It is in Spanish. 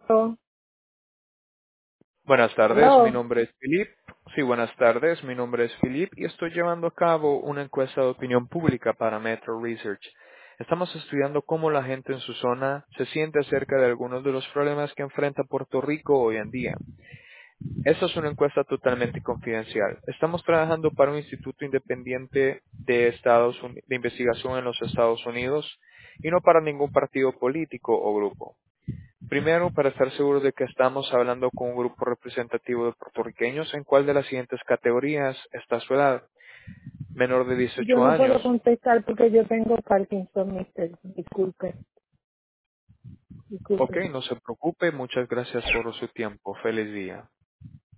Hello. Buenas tardes, mi Hello. nombre es Philip. Sí, buenas tardes, mi nombre es Philip y estoy llevando a cabo una encuesta de opinión pública para Metro Research. Estamos estudiando cómo la gente en su zona se siente acerca de algunos de los problemas que enfrenta Puerto Rico hoy en día. Esta es una encuesta totalmente confidencial. Estamos trabajando para un instituto independiente de investigación en los Estados Unidos y no para ningún partido político o grupo. Primero, para estar seguros de que estamos hablando con un grupo representativo de puertorriqueños, ¿en cuál de las siguientes categorías está su edad? Menor de Yo 18 no años. puedo contestar porque yo tengo Parkinson, mister. Disculpe, Ok, disculpe. no se preocupe. Muchas gracias por su tiempo. Feliz día.